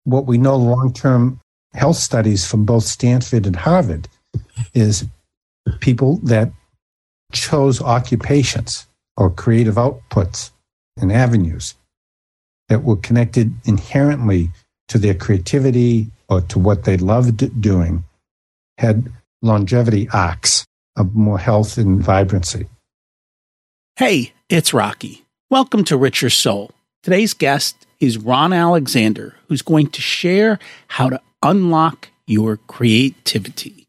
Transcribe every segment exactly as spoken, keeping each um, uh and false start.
what we know long-term health studies from both Stanford and Harvard is people that chose occupations or creative outputs and avenues that were connected inherently to their creativity or to what they loved doing had longevity arcs of more health and vibrancy. Hey, it's Rocky. Welcome to Richer Soul. Today's guest is Ron Alexander, who's going to share how to unlock your creativity.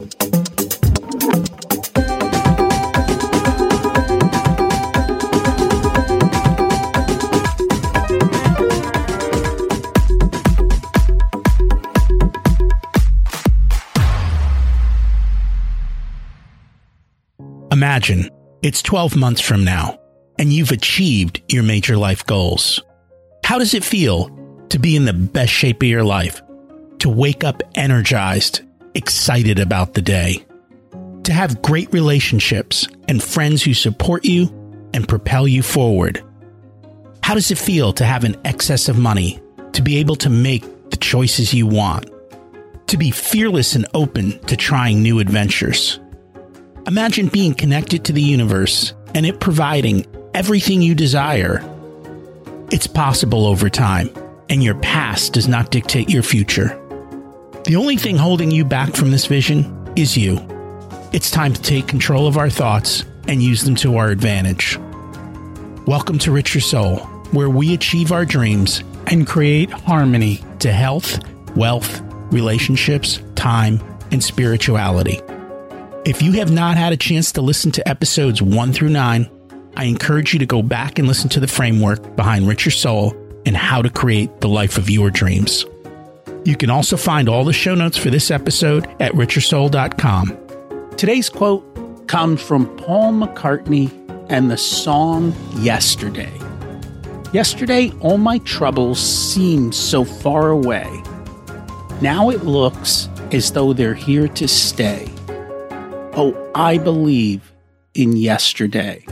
Imagine it's twelve months from now, and you've achieved your major life goals. How does it feel to be in the best shape of your life? To wake up energized, excited about the day? To have great relationships and friends who support you and propel you forward? How does it feel to have an excess of money, to be able to make the choices you want? To be fearless and open to trying new adventures? Imagine being connected to the universe and it providing everything you desire. It's possible over time, and your past does not dictate your future. The only thing holding you back from this vision is you. It's time to take control of our thoughts and use them to our advantage. Welcome to Richer Soul, where we achieve our dreams and create harmony to health, wealth, relationships, time, and spirituality. If you have not had a chance to listen to episodes one through nine, I encourage you to go back and listen to the framework behind Richer Soul and how to create the life of your dreams. You can also find all the show notes for this episode at richer soul dot com. Today's quote comes from Paul McCartney and the song Yesterday. Yesterday, all my troubles seemed so far away. Now it looks as though they're here to stay. Oh, I believe in yesterday.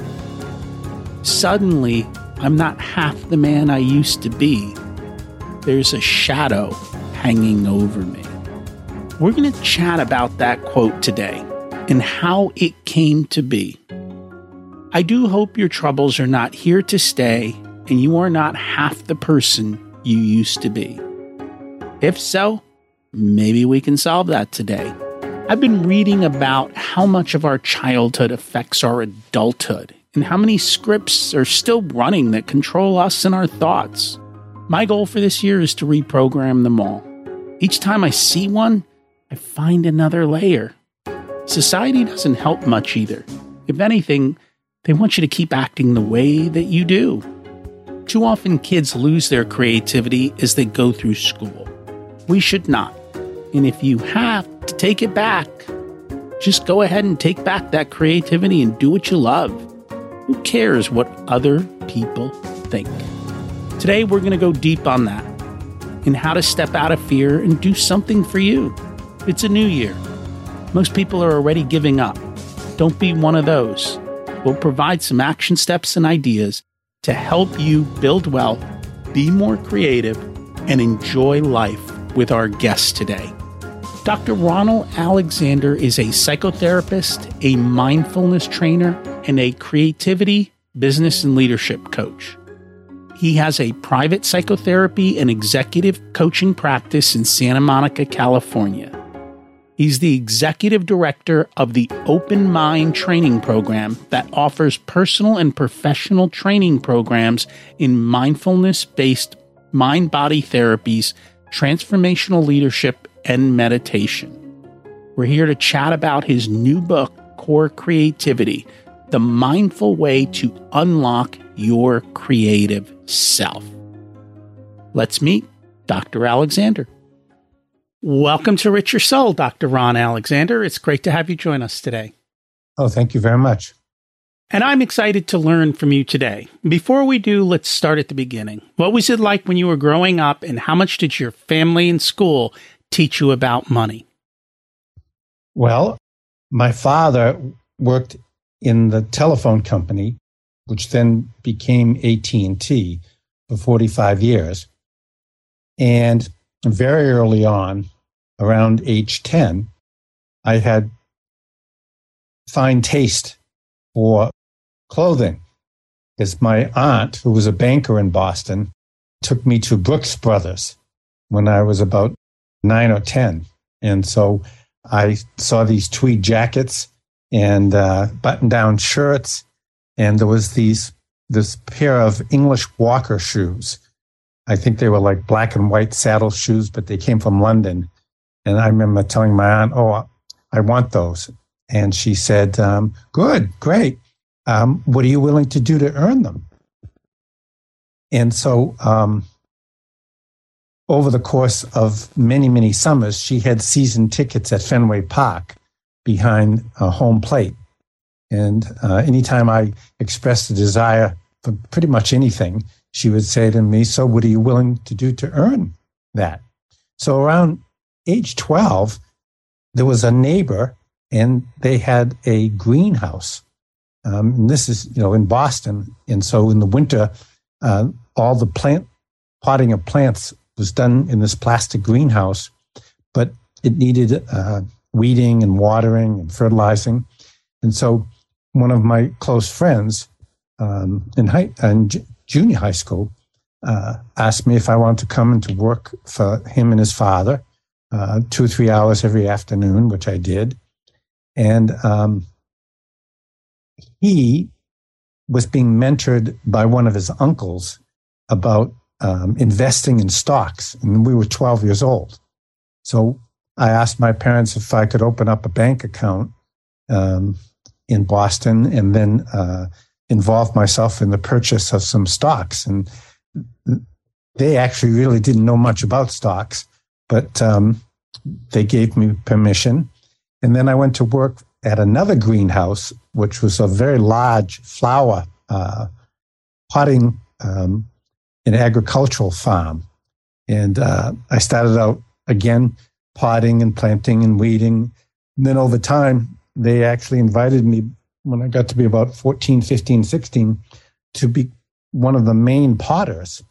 Suddenly, I'm not half the man I used to be. There's a shadow hanging over me. We're going to chat about that quote today and how it came to be. I do hope your troubles are not here to stay and you are not half the person you used to be. If so, maybe we can solve that today. I've been reading about how much of our childhood affects our adulthood and how many scripts are still running that control us and our thoughts. My goal for this year is to reprogram them all. Each time I see one, I find another layer. Society doesn't help much either. If anything, they want you to keep acting the way that you do. Too often kids lose their creativity as they go through school. We should not. And if you have to take it back, just go ahead and take back that creativity and do what you love. Who cares what other people think? Today, we're going to go deep on that and how to step out of fear and do something for you. It's a new year. Most people are already giving up. Don't be one of those. We'll provide some action steps and ideas to help you build wealth, be more creative, and enjoy life with our guest today. Doctor Ronald Alexander is a psychotherapist, a mindfulness trainer, and a creativity, business, and leadership coach. He has a private psychotherapy and executive coaching practice in Santa Monica, California. He's the executive director of the Open Mind Training Program that offers personal and professional training programs in mindfulness-based mind-body therapies, transformational leadership, and meditation. We're here to chat about his new book, Core Creativity, the mindful way to unlock your creative self. Let's meet Doctor Alexander. Welcome to Richer Soul, Doctor Ron Alexander. It's great to have you join us today. Oh, thank you very much. And I'm excited to learn from you today. Before we do, let's start at the beginning. What was it like when you were growing up, and how much did your family and school teach you about money? Well, my father worked in the telephone company, which then became A T and T for forty-five years. And very early on, around age ten, I had fine taste for clothing. Because my aunt, who was a banker in Boston, took me to Brooks Brothers when I was about nine or ten. And so I saw these tweed jackets and uh, button-down shirts, and there was these this pair of English Walker shoes. I think they were like black and white saddle shoes, but they came from London. And I remember telling my aunt, oh, I want those. And she said, um, good, great. Um, what are you willing to do to earn them? And so um, over the course of many, many summers, she had season tickets at Fenway Park behind a home plate. And uh, anytime I expressed a desire for pretty much anything, she would say to me, so what are you willing to do to earn that? So around age twelve, there was a neighbor, and they had a greenhouse. Um, and this is, you know, in Boston. And so in the winter, uh, all the plant potting of plants was done in this plastic greenhouse, but it needed uh, weeding and watering and fertilizing. And so one of my close friends um, in, high, in j- junior high school uh, asked me if I wanted to come and to work for him and his father uh, two or three hours every afternoon, which I did. And um, he was being mentored by one of his uncles about um, investing in stocks. And we were twelve years old. So I asked my parents if I could open up a bank account um, in Boston and then uh, involve myself in the purchase of some stocks. And they actually really didn't know much about stocks, but um, they gave me permission. And then I went to work at another greenhouse, which was a very large flower uh, potting um, an agricultural farm. And uh, I started out, again, potting and planting and weeding. And then over time, they actually invited me, when I got to be about fourteen, fifteen, sixteen, to be one of the main potters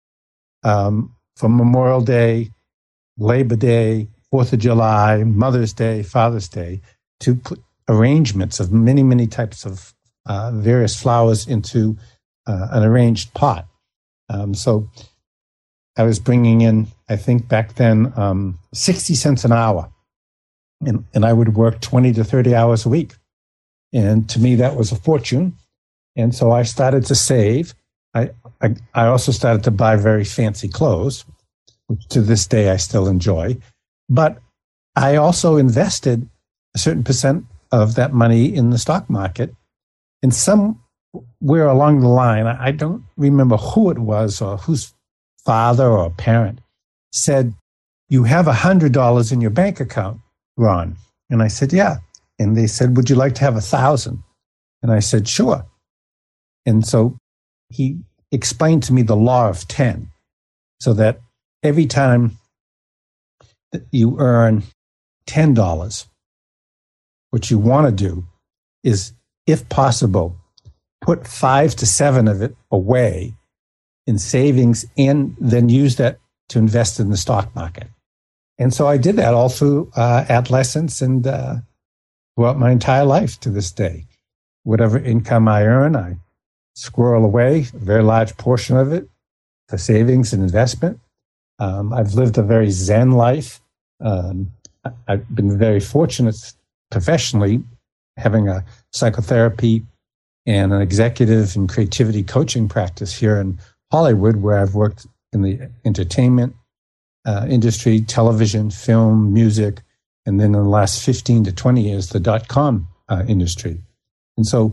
um, for Memorial Day, Labor Day, Fourth of July, Mother's Day, Father's Day, to put arrangements of many, many types of uh, various flowers into uh, an arranged pot. Um, so I was bringing in, I think back then, um, sixty cents an hour. And, and I would work twenty to thirty hours a week. And to me, that was a fortune. And so I started to save. I, I, I also started to buy very fancy clothes, which to this day I still enjoy. But I also invested a certain percent of that money in the stock market. And somewhere along the line, I don't remember who it was or whose father or parent said, you have one hundred dollars in your bank account, Ron. And I said, yeah. And they said, would you like to have a thousand? And I said, sure. And so he explained to me the law of ten, so that every time that you earn ten dollars, what you want to do is, if possible, put five to seven of it away in savings and then use that to invest in the stock market. And so I did that all through uh, adolescence and uh, throughout my entire life to this day. Whatever income I earn, I squirrel away a very large portion of it for savings and investment. Um, I've lived a very Zen life. Um, I've been very fortunate professionally, having a psychotherapy and an executive and creativity coaching practice here in Hollywood, where I've worked in the entertainment uh, industry, television, film, music, and then in the last fifteen to twenty years, the dot-com uh, industry. And so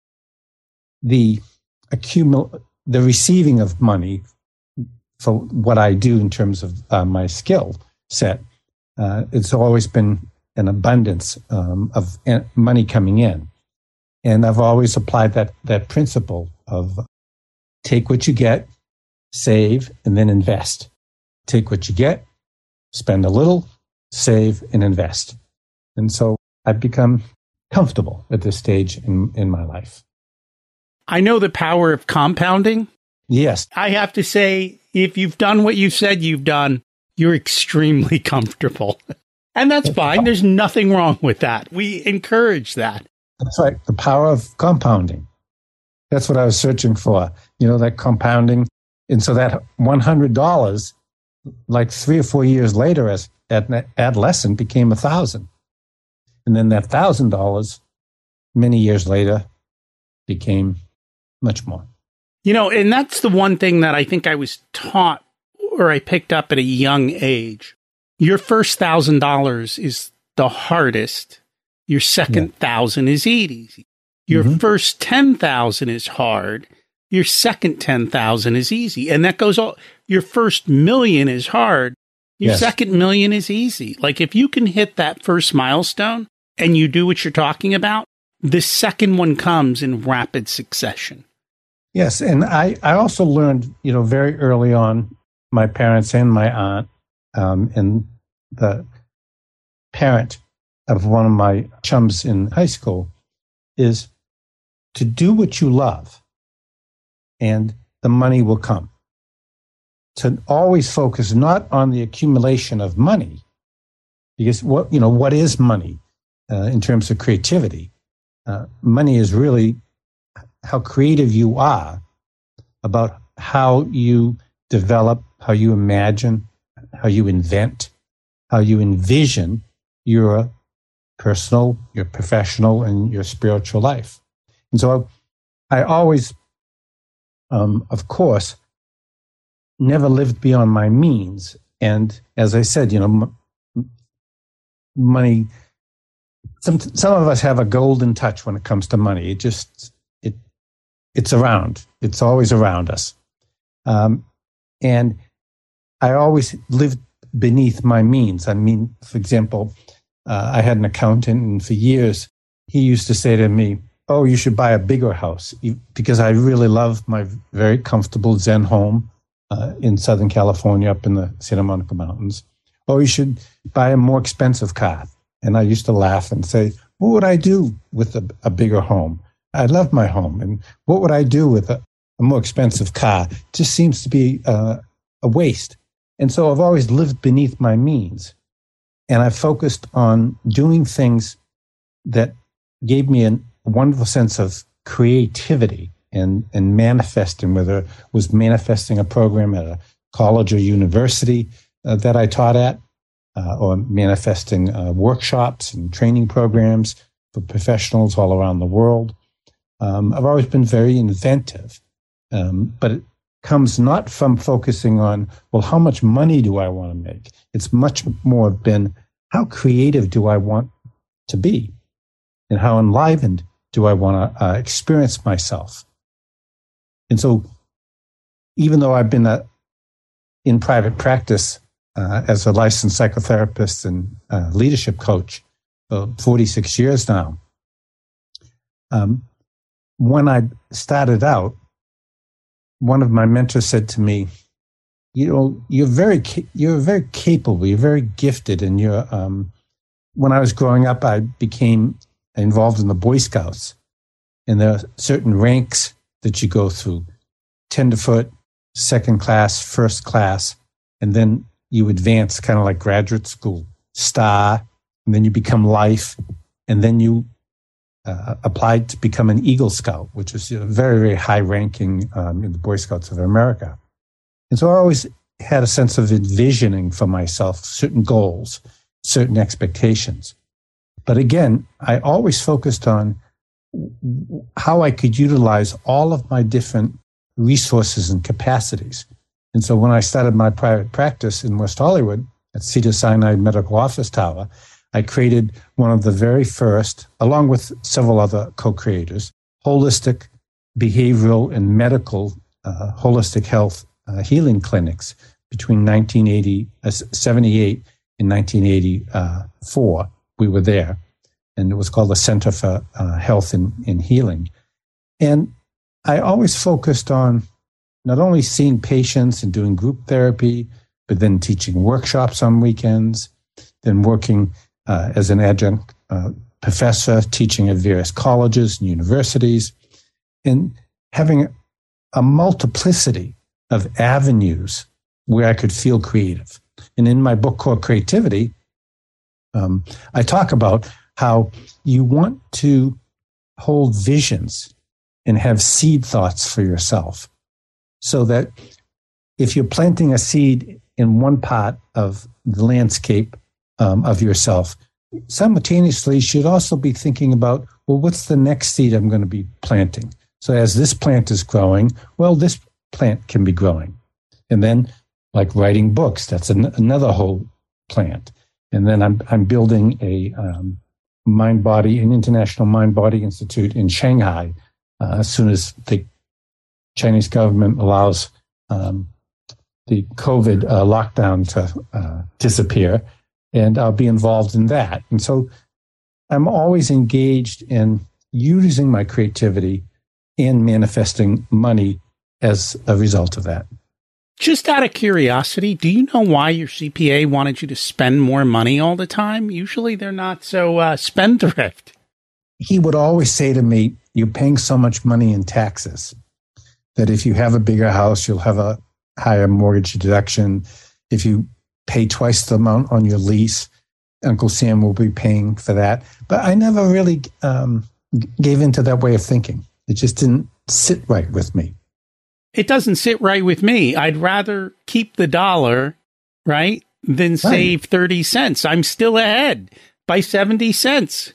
the accumul- the receiving of money for what I do in terms of uh, my skill set, uh, it's always been an abundance um, of money coming in. And I've always applied that that principle of take what you get, save, and then invest. Take what you get, spend a little, save, and invest. And so I've become comfortable at this stage in, in my life. I know the power of compounding. Yes. I have to say, if you've done what you said you've done, You're extremely comfortable. And that's fine. There's nothing wrong with that. We encourage that. That's right. The power of compounding. That's what I was searching for. You know, that compounding. And so that one hundred dollars, like three or four years later, as an adolescent, became a thousand. And then that thousand dollars, many years later, became much more. You know, and that's the one thing that I think I was taught or I picked up at a young age. Your first thousand dollars is the hardest. Your second yeah. thousand is easy. Your mm-hmm. first ten thousand is hard. Your second ten thousand is easy. And that goes all, your first million is hard. Your yes. second million is easy. Like if you can hit that first milestone and you do what you're talking about, the second one comes in rapid succession. Yes. And I, I also learned, you know, very early on, my parents and my aunt, um, and the parent of one of my chums in high school, is to do what you love and the money will come. To always focus not on the accumulation of money, because what, you know, what is money uh, in terms of creativity? Uh, money is really how creative you are about how you develop, how you imagine, how you invent, how you envision your personal, your professional, and your spiritual life. And so I always, um, of course, never lived beyond my means. And as I said, you know, m- money, some some of us have a golden touch when it comes to money. It just, it it's around. It's always around us. Um, and I always lived beneath my means. I mean, for example, uh, I had an accountant, and for years, he used to say to me, oh, you should buy a bigger house, because I really love my very comfortable Zen home uh, in Southern California, up in the Santa Monica Mountains. Oh, you should buy a more expensive car. And I used to laugh and say, what would I do with a, a bigger home? I love my home. And what would I do with a, a more expensive car? It just seems to be uh, a waste. And so I've always lived beneath my means. And I focused on doing things that gave me a wonderful sense of creativity and, and manifesting, whether it was manifesting a program at a college or university uh, that I taught at, uh, or manifesting uh, workshops and training programs for professionals all around the world. Um, I've always been very inventive, um, but it comes not from focusing on, well, how much money do I want to make? It's much more been, how creative do I want to be? And how enlivened do I want to uh, experience myself? And so even though I've been a, in private practice uh, as a licensed psychotherapist and uh, leadership coach for forty-six years now, um, when I started out, one of my mentors said to me, you know, you're very, you're very capable, you're very gifted. And you're, um, when I was growing up, I became involved in the Boy Scouts. And there are certain ranks that you go through: tenderfoot, second class, first class, and then you advance kind of like graduate school, star, and then you become life, and then you uh, applied to become an Eagle Scout, which is, you know, very, very high ranking um, in the Boy Scouts of America. And so I always had a sense of envisioning for myself certain goals, certain expectations. But again, I always focused on how I could utilize all of my different resources and capacities. And so when I started my private practice in West Hollywood at Cedars-Sinai Medical Office Tower, I created one of the very first, along with several other co-creators, holistic behavioral and medical uh, holistic health uh, healing clinics between nineteen eighty, uh, seventy-eight and nineteen eighty-four. We were there, and it was called the Center for uh, Health and, and Healing. And I always focused on not only seeing patients and doing group therapy, but then teaching workshops on weekends, then working uh, as an adjunct uh, professor, teaching at various colleges and universities, and having a multiplicity of avenues where I could feel creative. And in my book called Creativity, um, I talk about how you want to hold visions and have seed thoughts for yourself, so that if you're planting a seed in one part of the landscape um, of yourself, simultaneously you should also be thinking about, well, what's the next seed I'm going to be planting? So as this plant is growing, well, this plant can be growing. And then like writing books, that's an, another whole plant. And then I'm I'm building a um, mind body, an international mind body institute in Shanghai uh, as soon as the Chinese government allows um, the COVID uh, lockdown to uh, disappear. And I'll be involved in that. And so I'm always engaged in using my creativity and manifesting money as a result of that. Just out of curiosity, do you know why your C P A wanted you to spend more money all the time? Usually they're not so uh, spendthrift. He would always say to me, you're paying so much money in taxes that if you have a bigger house, you'll have a higher mortgage deduction. If you pay twice the amount on your lease, Uncle Sam will be paying for that. But I never really um, gave into that way of thinking. It just didn't sit right with me. It doesn't sit right with me. I'd rather keep the dollar, right, than save right. thirty cents. I'm still ahead by seventy cents.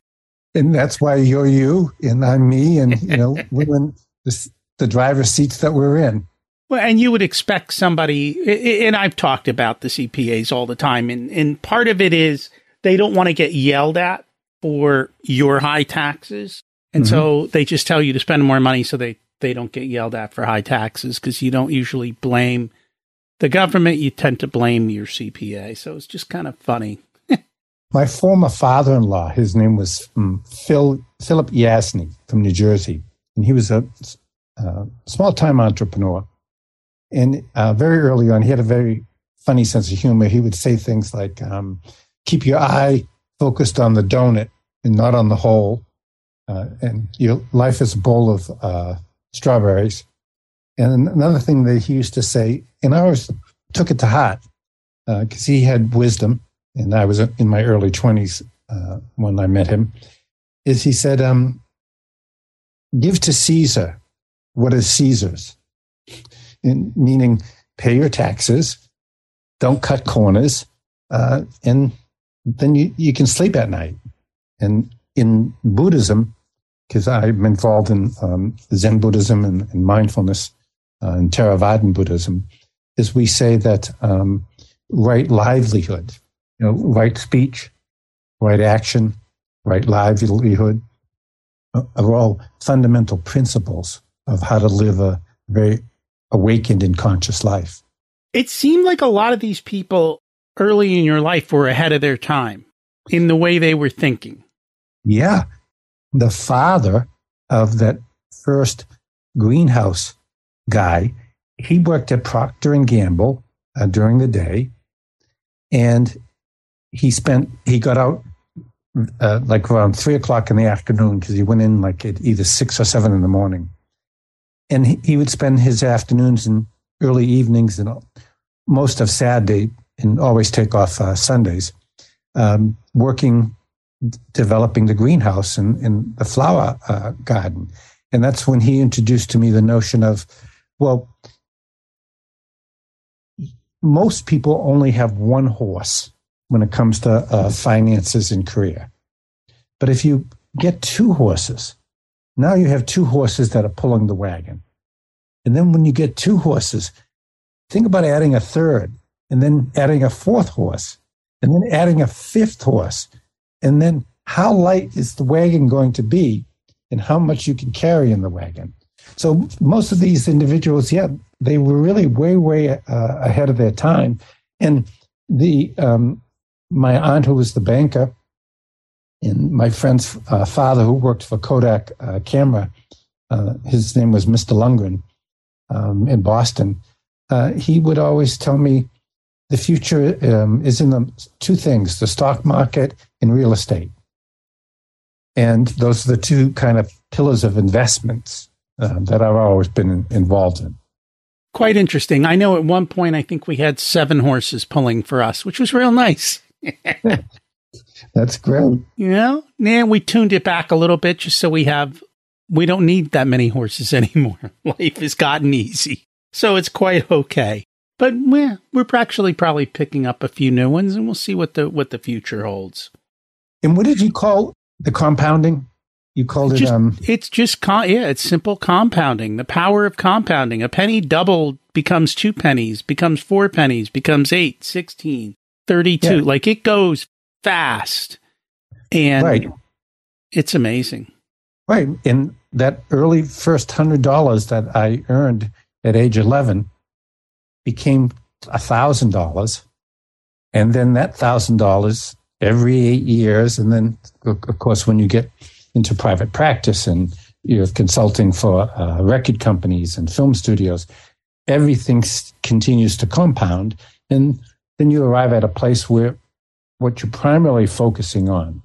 And that's why you're you and I'm me, and, you know, we're in the, the driver's seats that we're in. Well, and you would expect somebody, and I've talked about the C P As all the time, and, and part of it is they don't want to get yelled at for your high taxes. And mm-hmm. so they just tell you to spend more money so they, they don't get yelled at for high taxes, because you don't usually blame the government. You tend to blame your C P A. So it's just kind of funny. My former father-in-law, his name was um, Phil Philip Yasny from New Jersey, and he was a uh, small-time entrepreneur. And uh, very early on, he had a very funny sense of humor. He would say things like, um, keep your eye focused on the donut and not on the hole. Uh, and your life is a bowl of uh, strawberries. And another thing that he used to say, and I always took it to heart, because uh, he had wisdom, and I was in my early twenties uh, when I met him, is he said, um, give to Caesar what is Caesar's. In, meaning pay your taxes, don't cut corners, uh, and then you, you can sleep at night. And in Buddhism, because I'm involved in um, Zen Buddhism and, and mindfulness uh, and Theravadan Buddhism, is we say that um, right livelihood, you know, right speech, right action, right livelihood are all fundamental principles of how to live a very awakened and conscious life. It seemed like a lot of these people early in your life were ahead of their time in the way they were thinking. Yeah. The father of that first greenhouse guy, he worked at Procter and Gamble uh, during the day, and he spent, he got out uh, like around three o'clock in the afternoon, because he went in like at either six or seven in the morning. And he, he would spend his afternoons and early evenings and most of Saturday, and always take off uh, Sundays, um, working, developing the greenhouse and, and the flower uh, garden. And that's when he introduced to me the notion of, well, most people only have one horse when it comes to uh, finances and career. But if you get two horses, now you have two horses that are pulling the wagon. And then when you get two horses, think about adding a third, and then adding a fourth horse, and then adding a fifth horse. And then how light is the wagon going to be, and how much you can carry in the wagon? So most of these individuals, yeah, they were really way, way uh, ahead of their time. And the um, my aunt, who was the banker, and my friend's uh, father, who worked for Kodak uh, Camera, uh, his name was Mister Lundgren um, in Boston. Uh, he would always tell me the future um, is in the two things, the stock market and real estate. And those are the two kind of pillars of investments uh, that I've always been in, involved in. quite interesting. I know at one point, I think we had seven horses pulling for us, which was real nice. That's great. You know, now we tuned it back a little bit just so we have, we don't need that many horses anymore. Life has gotten easy. So it's quite okay. But we're, we're actually probably picking up a few new ones, and we'll see what the what the future holds. And what did you call the compounding? You called it... Just, um. It's just, com- yeah, it's simple compounding. The power of compounding. A penny doubled becomes two pennies, becomes four pennies, becomes eight, sixteen, thirty-two. Yeah. Like, it goes fast. And right. It's amazing. Right. And that early first one hundred dollars that I earned at age eleven became one thousand dollars. And then that one thousand dollars every eight years. And then, of course, when you get into private practice and you're consulting for uh, record companies and film studios, everything s- continues to compound. And then you arrive at a place where what you're primarily focusing on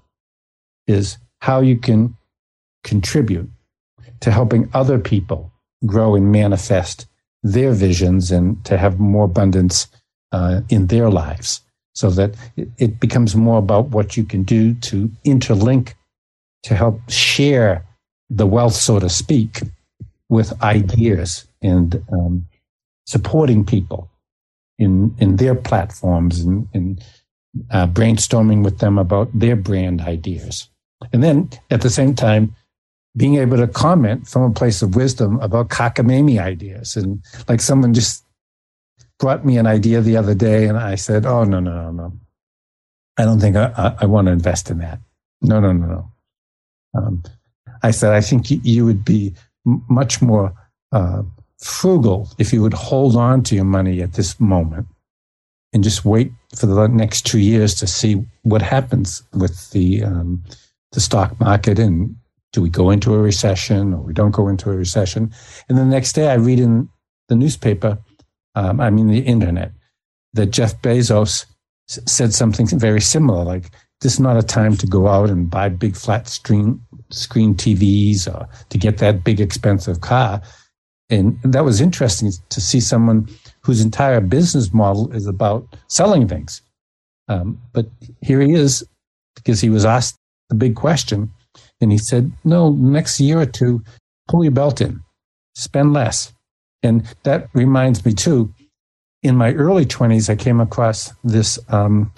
is how you can contribute to helping other people grow and manifest their visions and to have more abundance uh, in their lives, so that it, it becomes more about what you can do to interlink, to help share the wealth, so to speak, with ideas and um, supporting people in in their platforms and, and uh, brainstorming with them about their brand ideas. And then at the same time, being able to comment from a place of wisdom about cockamamie ideas. And like someone just brought me an idea the other day, and I said, oh, no, no, no, no. I don't think I, I, I want to invest in that. No, no, no, no. Um, I said, I think you, you would be m- much more uh, frugal if you would hold on to your money at this moment and just wait for the next two years to see what happens with the um, the stock market, and do we go into a recession or we don't go into a recession. And the next day I read in the newspaper, um, I mean the internet, that Jeff Bezos s- said something very similar, like, this is not a time to go out and buy big flat screen, screen T Vs or to get that big expensive car. And that was interesting to see someone whose entire business model is about selling things. Um, but here he is, because he was asked the big question, and he said, no, next year or two, pull your belt in, spend less. And that reminds me too, in my early twenties, I came across this um,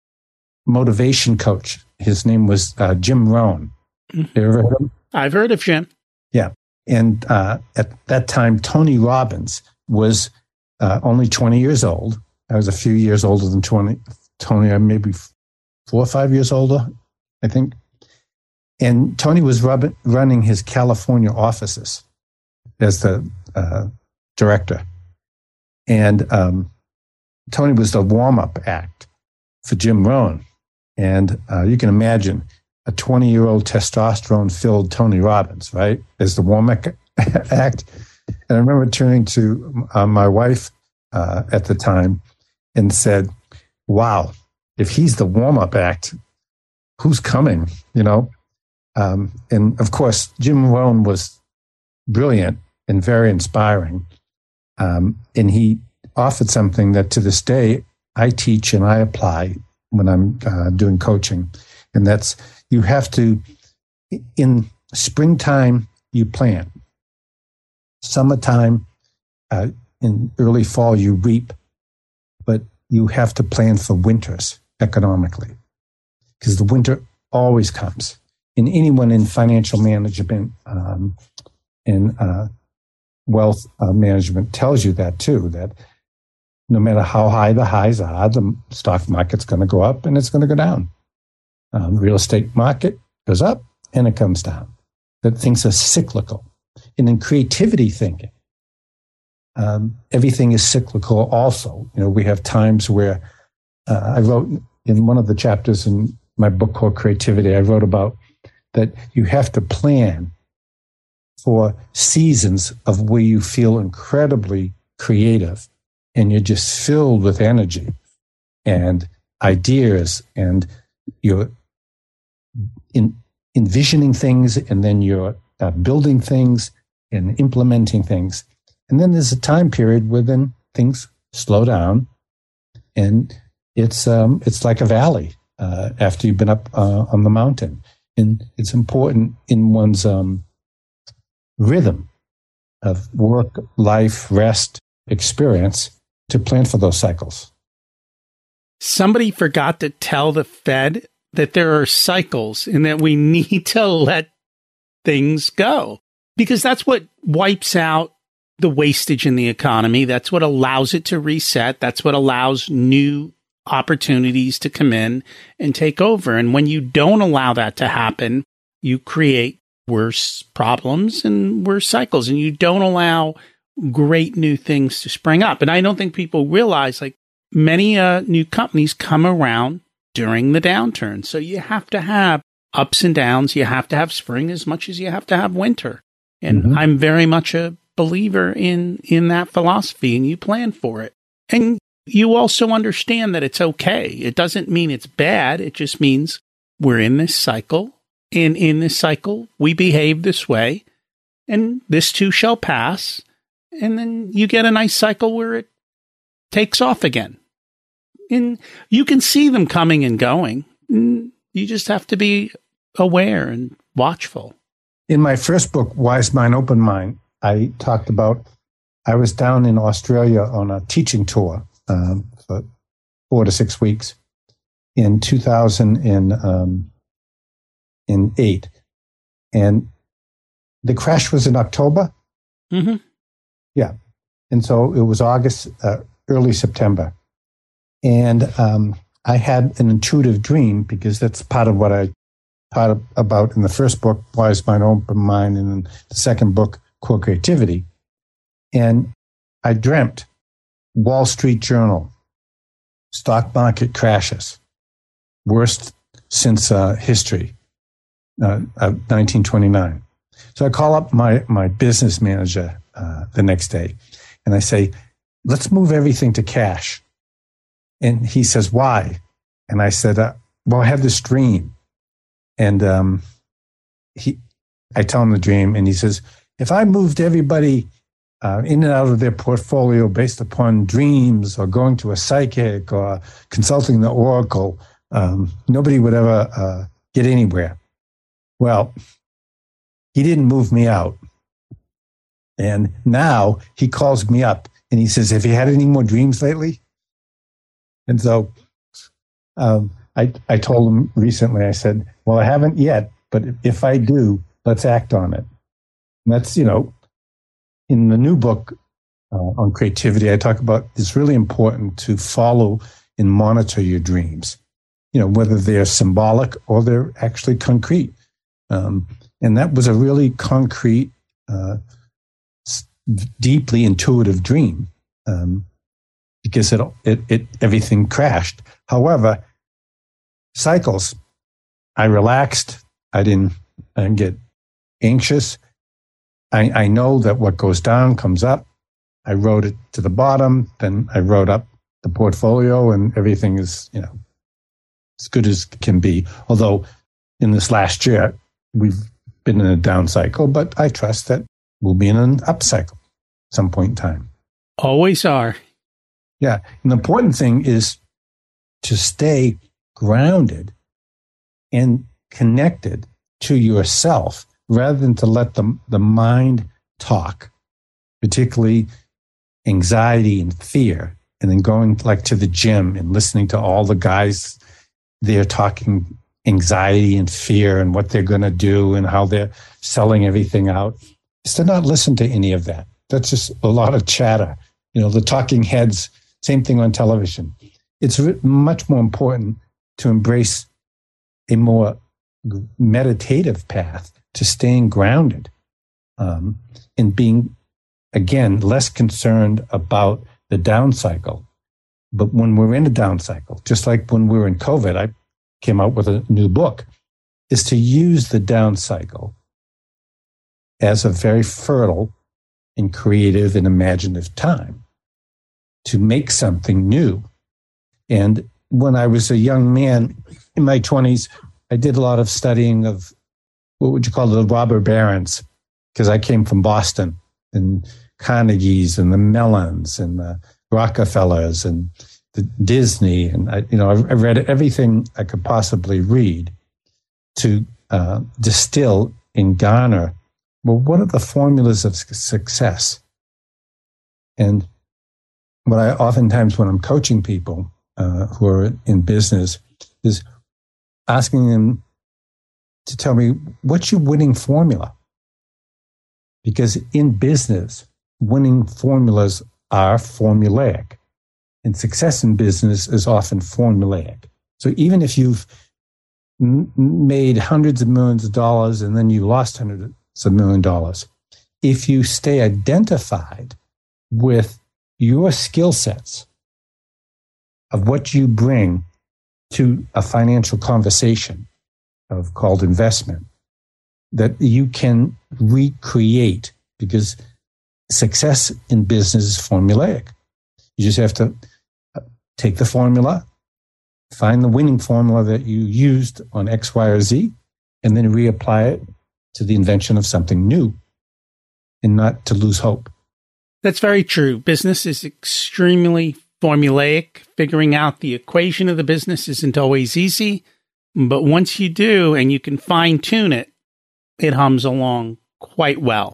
motivation coach. His name was uh, Jim Rohn. You ever heard of him? I've heard of Jim. Yeah. And uh, at that time, Tony Robbins was uh, only twenty years old. I was a few years older than twenty, Tony, maybe four or five years older, I think. And Tony was rub- running his California offices as the uh, director. And um, Tony was the warm-up act for Jim Rohn. And uh, you can imagine a twenty-year-old testosterone-filled Tony Robbins, right, as the warm-up act. And I remember turning to uh, my wife uh, at the time and said, wow, if he's the warm-up act, who's coming, you know? Um, and of course, Jim Rohn was brilliant and very inspiring. Um, and he offered something that to this day I teach and I apply when I'm uh, doing coaching. And that's, you have to, in springtime, you plant. Summertime, uh, in early fall, you reap. But you have to plan for winters economically, because the winter always comes. And anyone in financial management um, and uh, wealth uh, management tells you that too, that no matter how high the highs are, the stock market's going to go up and it's going to go down. Um, the real estate market goes up and it comes down. That things are cyclical. And in creativity thinking, um, everything is cyclical also. You know, we have times where uh, I wrote in one of the chapters in my book called Creativity, I wrote about that you have to plan for seasons of where you feel incredibly creative and you're just filled with energy and ideas, and you're in, envisioning things, and then you're uh, building things and implementing things. And then there's a time period where then things slow down, and it's um, it's like a valley uh, after you've been up uh, on the mountain. And it's important in one's um, rhythm of work, life, rest, experience to plan for those cycles. Somebody forgot to tell the Fed that there are cycles and that we need to let things go, because that's what wipes out the wastage in the economy. That's what allows it to reset. That's what allows new opportunities to come in and take over. And when you don't allow that to happen, you create worse problems and worse cycles, and you don't allow great new things to spring up. And I don't think people realize, like, many uh, new companies come around during the downturn. So you have to have ups and downs. You have to have spring as much as you have to have winter. And mm-hmm. I'm very much a believer in, in that philosophy, and you plan for it. And you also understand that it's okay. It doesn't mean it's bad. It just means we're in this cycle. And in this cycle, we behave this way, and this too shall pass. And then you get a nice cycle where it takes off again. And you can see them coming and going. And you just have to be aware and watchful. In my first book, Wise Mind, Open Mind, I talked about, I was down in Australia on a teaching tour um, for four to six weeks in two thousand eight. And the crash was in October. Mm-hmm. Yeah. And so it was August, uh, early September. And um, I had an intuitive dream, because that's part of what I taught about in the first book, Wise Mind, Open Mind, and in the second book, Core Creativity. And I dreamt Wall Street Journal, stock market crashes, worst since uh, history, uh, of nineteen twenty-nine. So I call up my, my business manager uh, the next day, and I say, let's move everything to cash. And he says, why? And I said, uh, well, I had this dream. And um, he, I tell him the dream, and he says, if I moved everybody uh, in and out of their portfolio based upon dreams or going to a psychic or consulting the oracle, um, nobody would ever uh, get anywhere. Well, he didn't move me out. And now he calls me up and he says, have you had any more dreams lately? And so um, I, I told him recently, I said, well, I haven't yet, but if I do, let's act on it. And that's, you know, in the new book uh, on creativity, I talk about it's really important to follow and monitor your dreams, you know, whether they're symbolic or they're actually concrete. Um, and that was a really concrete, uh, deeply intuitive dream, um, because it, it, it, everything crashed. However, cycles, I relaxed. I didn't, I didn't get anxious. I, I know that what goes down comes up. I wrote it to the bottom. Then I wrote up the portfolio, and everything is, you know, as good as can be. Although in this last year, we've been in a down cycle, but I trust that we'll be in an up cycle at some point in time. Always are. Yeah. And the important thing is to stay grounded and connected to yourself rather than to let the, the mind talk, particularly anxiety and fear, and then going like to the gym and listening to all the guys there talking anxiety and fear and what they're going to do and how they're selling everything out. Is to not listen to any of that. That's just a lot of chatter. You know, the talking heads, same thing on television. It's much more important to embrace a more meditative path to staying grounded um, and being, again, less concerned about the down cycle. But when we're in a down cycle, just like when we were in COVID, I came out with a new book, is to use the down cycle as a very fertile and creative and imaginative time to make something new. And when I was a young man in my twenties, I did a lot of studying of what would you call the robber barons, because I came from Boston, and Carnegies and the Mellons and the Rockefellers and the Disney. And, I, you know, I've, I've read everything I could possibly read to uh, distill and garner, well, what are the formulas of success? And what I oftentimes, when I'm coaching people uh, who are in business, is asking them to tell me, what's your winning formula? Because in business, winning formulas are formulaic. And success in business is often formulaic. So even if you've m- made hundreds of millions of dollars and then you lost hundreds of million dollars, if you stay identified with your skill sets of what you bring to a financial conversation of called investment, that you can recreate, because success in business is formulaic. You just have to take the formula, find the winning formula that you used on X, Y, or Z, and then reapply it to the invention of something new, and not to lose hope. That's very true. Business is extremely formulaic. Figuring out the equation of the business isn't always easy, but once you do and you can fine tune it, it hums along quite well.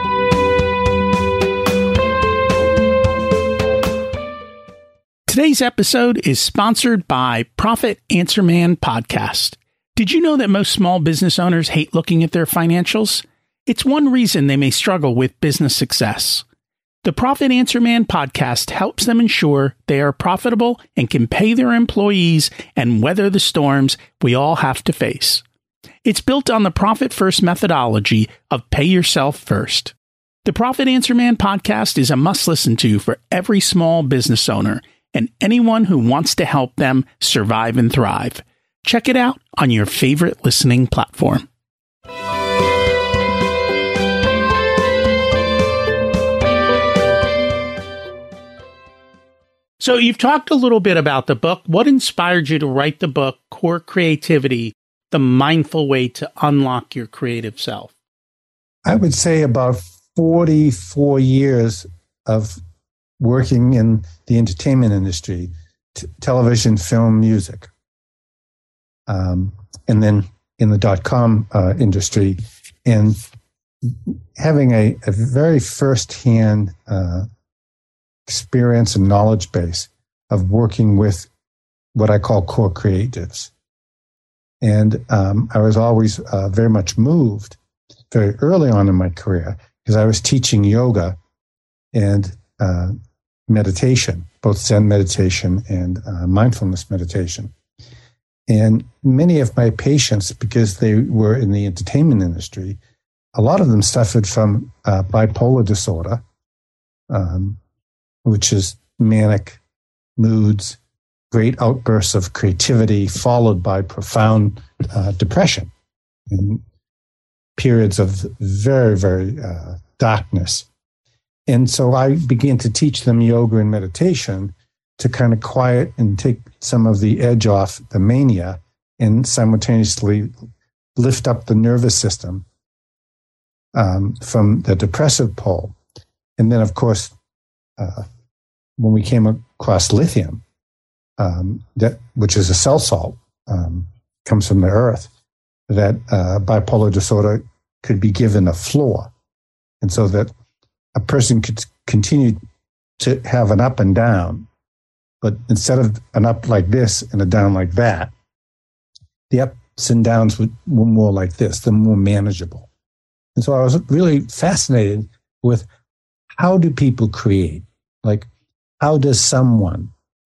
Today's episode is sponsored by Profit Answer Man Podcast. Did you know that most small business owners hate looking at their financials? It's one reason they may struggle with business success. The Profit Answer Man podcast helps them ensure they are profitable and can pay their employees and weather the storms we all have to face. It's built on the Profit First methodology of pay yourself first. The Profit Answer Man podcast is a must listen to for every small business owner and anyone who wants to help them survive and thrive. Check it out on your favorite listening platform. So you've talked a little bit about the book. What inspired you to write the book, Core Creativity, The Mindful Way to Unlock Your Creative Self? I would say about forty-four years of working in the entertainment industry, t- television, film, music, um, and then in the dot-com uh, industry, and having a, a very first-hand uh, experience and knowledge base of working with what I call core creatives. And um, I was always uh, very much moved very early on in my career because I was teaching yoga and uh, meditation, both Zen meditation and uh, mindfulness meditation. And many of my patients, because they were in the entertainment industry, a lot of them suffered from uh, bipolar disorder, um, which is manic moods, great outbursts of creativity, followed by profound uh, depression and periods of very, very uh, darkness. And so I began to teach them yoga and meditation to kind of quiet and take some of the edge off the mania and simultaneously lift up the nervous system um, from the depressive pole. And then, of course, uh, when we came across lithium, um, that which is a cell salt, um, comes from the earth, that uh, bipolar disorder could be given a floor. And so that a person could continue to have an up and down, but instead of an up like this and a down like that, the ups and downs were more like this, they're more manageable. And so I was really fascinated with, how do people create? Like, how does someone,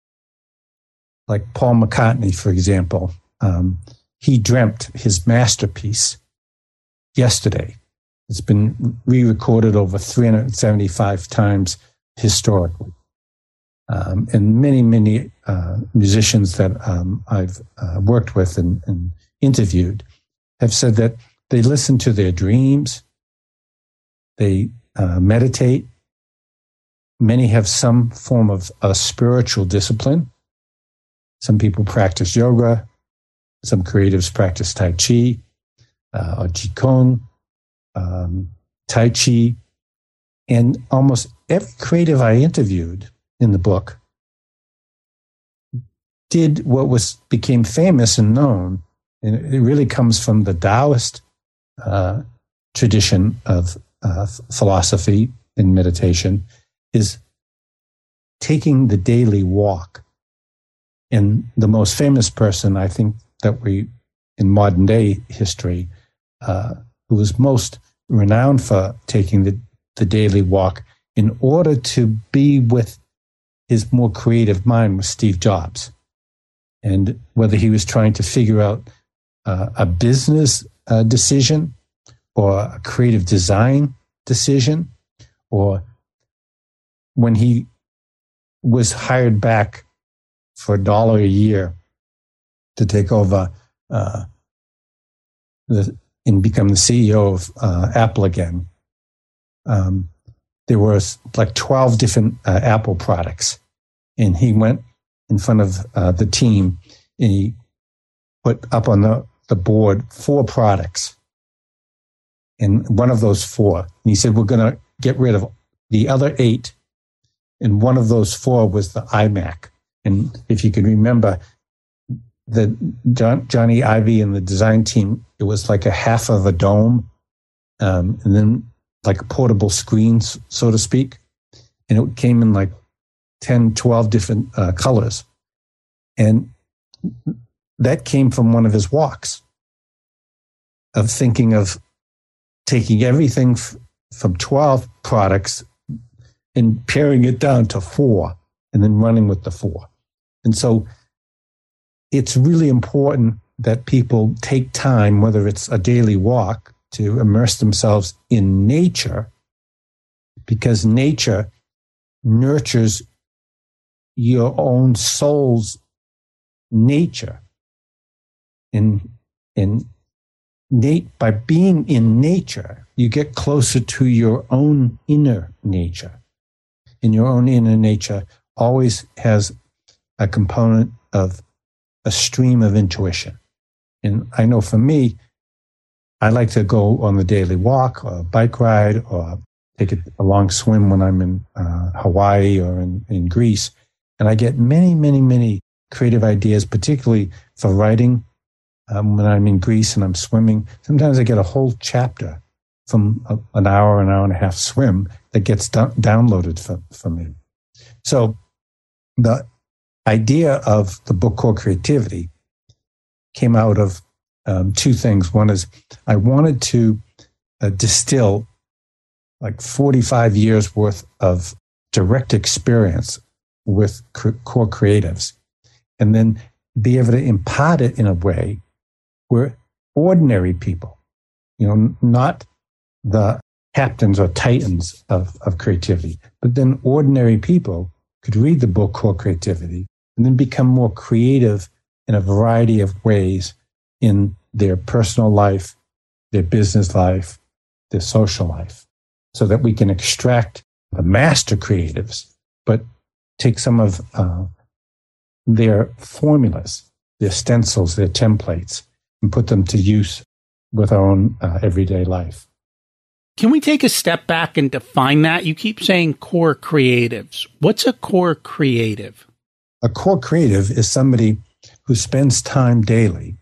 like Paul McCartney, for example, um, he dreamt his masterpiece yesterday. It's been re-recorded over three hundred seventy-five times historically. Um, and many, many uh, musicians that um, I've uh, worked with and, and interviewed have said that they listen to their dreams, they uh, meditate. Many have some form of a spiritual discipline. Some people practice yoga. Some creatives practice Tai Chi uh, or Qigong, um, Tai Chi. And almost every creative I interviewed in the book did what was became famous and known, and it really comes from the Taoist uh, tradition of uh, philosophy and meditation, is taking the daily walk. And the most famous person, I think, that we, in modern day history, uh, who was most renowned for taking the, the daily walk in order to be with his more creative mind, was Steve Jobs. And whether he was trying to figure out uh, a business uh, decision or a creative design decision, or when he was hired back for a dollar a year to take over uh, the, and become the C E O of uh, Apple again, um, there was like twelve different uh, Apple products. And he went in front of uh, the team and he put up on the, the board four products. And one of those four, and he said, we're going to get rid of the other eight. And one of those four was the iMac. And if you can remember, the John, Johnny Ive and the design team, it was like a half of a dome, um, and then like a portable screen, so to speak. And it came in like ten, twelve different uh, colors. And that came from one of his walks of thinking of taking everything f- from twelve products and paring it down to four and then running with the four. And so it's really important that people take time, whether it's a daily walk, to immerse themselves in nature, because nature nurtures your own soul's nature. And, and Nate, by being in nature, you get closer to your own inner nature. And your own inner nature always has a component of a stream of intuition. And I know for me, I like to go on the daily walk or a bike ride or take a long swim when I'm in uh, Hawaii or in, in Greece. And I get many, many, many creative ideas, particularly for writing. Um, when I'm in Greece and I'm swimming, sometimes I get a whole chapter from a, an hour, an hour and a half swim that gets do- downloaded for, for me. So the idea of the book Core Creativity came out of um, two things. One is I wanted to uh, distill like forty-five years worth of direct experience with cr- core creatives, and then be able to impart it in a way where ordinary people, you know, not the captains or titans of, of creativity, but then ordinary people could read the book Core Creativity and then become more creative in a variety of ways in their personal life, their business life, their social life, so that we can extract the master creatives, but take some of uh, their formulas, their stencils, their templates, and put them to use with our own uh, everyday life. Can we take a step back and define that? You keep saying core creatives. What's a core creative? A core creative is somebody who spends time daily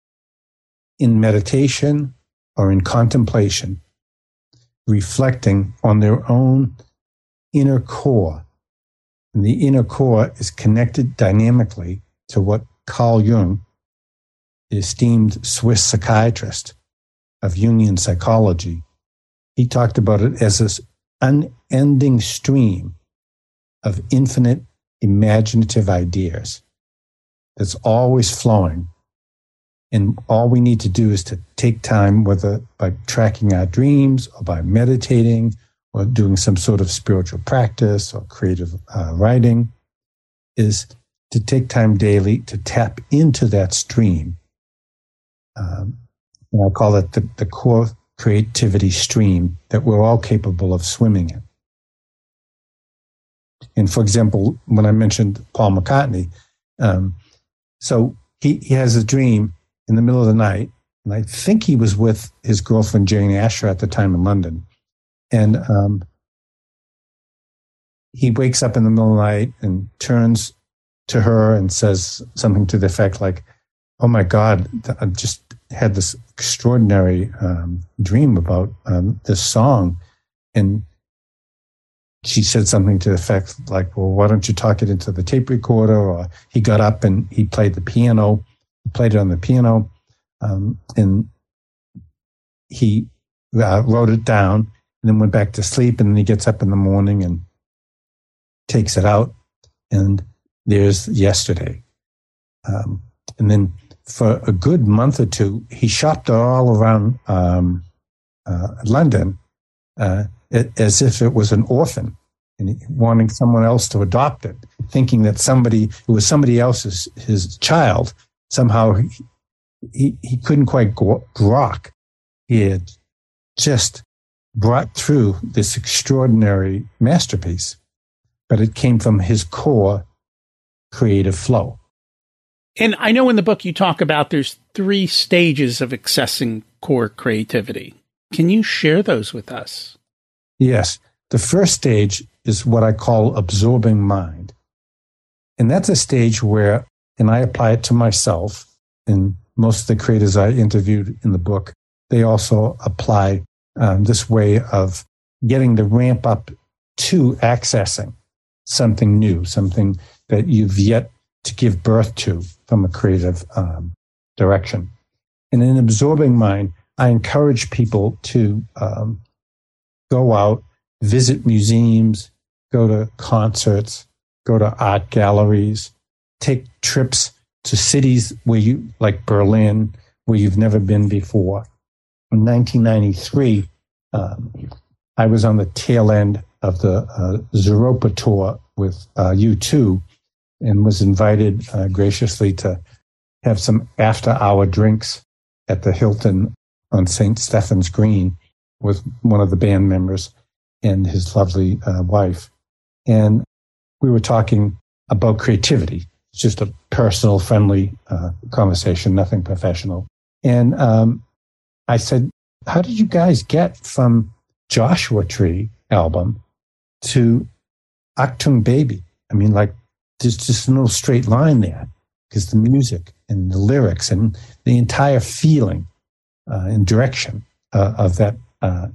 in meditation or in contemplation, reflecting on their own inner core. And the inner core is connected dynamically to what Carl Jung, the esteemed Swiss psychiatrist of Jungian psychology, he talked about it as this unending stream of infinite imaginative ideas that's always flowing. And all we need to do is to take time, whether by tracking our dreams or by meditating or doing some sort of spiritual practice or creative uh, writing, is to take time daily to tap into that stream. Um, and I call it the, the core creativity stream that we're all capable of swimming in. And for example, when I mentioned Paul McCartney, um, so he, he has a dream in the middle of the night, and I think he was with his girlfriend Jane Asher at the time in London. And um, he wakes up in the middle of the night and turns to her and says something to the effect like, oh my God, I just had this extraordinary um, dream about um, this song. And she said something to the effect like, well, why don't you talk it into the tape recorder? Or he got up and he played the piano, played it on the piano, um, and he uh, wrote it down and then went back to sleep. And then he gets up in the morning and takes it out. And there's yesterday. Um, and then for a good month or two, he shopped all around um, uh, London uh, as if it was an orphan, and wanting someone else to adopt it, thinking that somebody, it was somebody else's his child. Somehow he, he, he couldn't quite grok. He had just brought through this extraordinary masterpiece, but it came from his core creative flow. And I know in the book you talk about there's three stages of accessing core creativity. Can you share those with us? Yes. The first stage is what I call absorbing mind. And that's a stage where, and I apply it to myself, and most of the creators I interviewed in the book, they also apply um, this way of getting the ramp up to accessing something new, something that you've yet to give birth to from a creative um, direction. And in absorbing mind, I encourage people to um, go out, visit museums, go to concerts, go to art galleries, take trips to cities where you, like Berlin, where you've never been before. In nineteen ninety-three, um, I was on the tail end of the uh, Zooropa tour with uh, U two, and was invited uh, graciously to have some after-hour drinks at the Hilton on Saint Stephen's Green with one of the band members and his lovely uh, wife. And we were talking about creativity. It's just a personal, friendly uh, conversation, nothing professional. And um, I said, how did you guys get from Joshua Tree album to Achtung Baby? I mean, like, there's just no straight line there, because the music and the lyrics and the entire feeling uh, and direction uh, of that uh,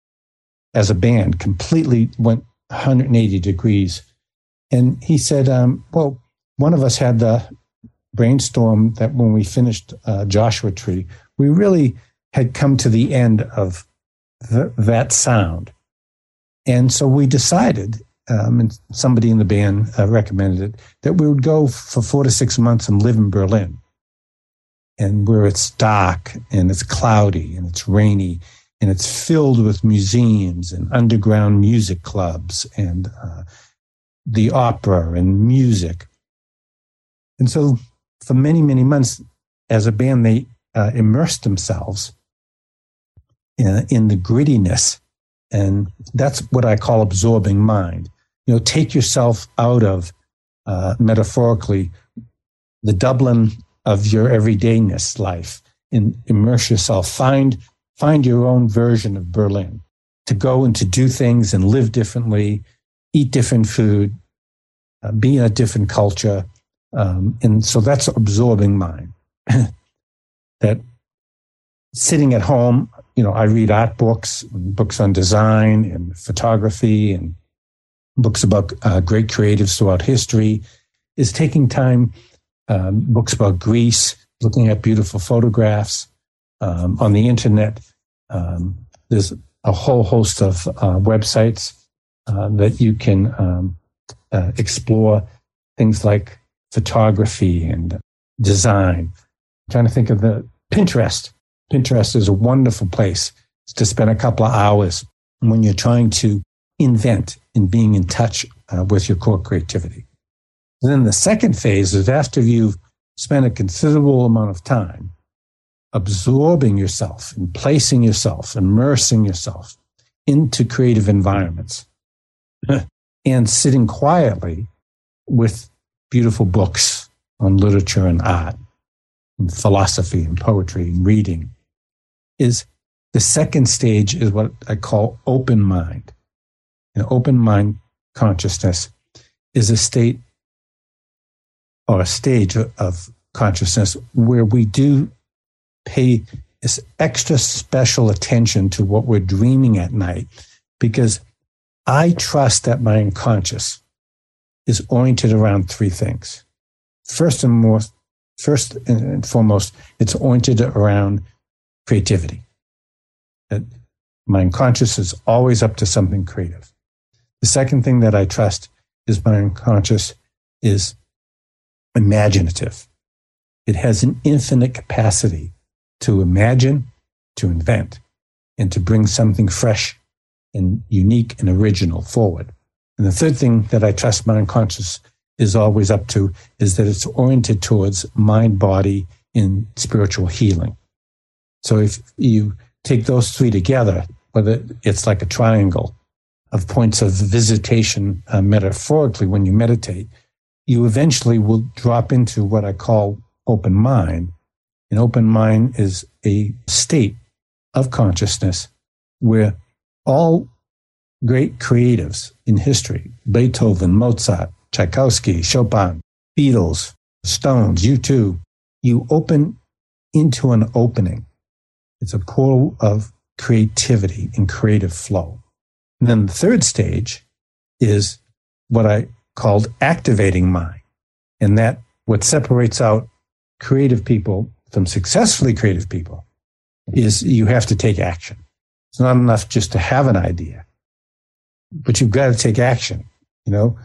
as a band completely went one hundred eighty degrees. And he said, um, well, one of us had the brainstorm that when we finished uh, Joshua Tree, we really had come to the end of th- that sound. And so we decided, Um, and somebody in the band uh, recommended it, that we would go for four to six months and live in Berlin, and where it's dark and it's cloudy and it's rainy and it's filled with museums and underground music clubs and uh, the opera and music. And so for many, many months as a band, they uh, immersed themselves in, in the grittiness. And that's what I call absorbing mind. You know, take yourself out of, uh, metaphorically, the Dublin of your everydayness life and immerse yourself. Find, find your own version of Berlin, to go and to do things and live differently, eat different food, uh, be in a different culture. Um, and so that's absorbing mind. That sitting at home, you know, I read art books, books on design and photography and books about uh, great creatives throughout history, is taking time, um, books about Greece, looking at beautiful photographs um, on the internet. Um, there's a whole host of uh, websites uh, that you can um, uh, explore things like photography and design. I'm trying to think of the Pinterest. Pinterest is a wonderful place to spend a couple of hours when you're trying to invent and being in touch uh, with your core creativity. And then the second phase is after you've spent a considerable amount of time absorbing yourself and placing yourself, immersing yourself into creative environments and sitting quietly with beautiful books on literature and art and philosophy and poetry and reading, is the second stage is what I call open mind. An open mind consciousness is a state or a stage of consciousness where we do pay this extra special attention to what we're dreaming at night, because I trust that my unconscious is oriented around three things. First and most, first and foremost, it's oriented around creativity. That my unconscious is always up to something creative. The second thing that I trust is my unconscious is imaginative. It has an infinite capacity to imagine, to invent, and to bring something fresh and unique and original forward. And the third thing that I trust my unconscious is always up to is that it's oriented towards mind, body, and spiritual healing. So if you take those three together, whether it's like a triangle of points of visitation, uh, metaphorically, when you meditate, you eventually will drop into what I call open mind. An open mind is a state of consciousness where all great creatives in history, Beethoven, Mozart, Tchaikovsky, Chopin, Beatles, Stones, U two, you open into an opening. It's a portal of creativity and creative flow. And then the third stage is what I called activating mind. And that what separates out creative people from successfully creative people is you have to take action. It's not enough just to have an idea, but you've got to take action. You know,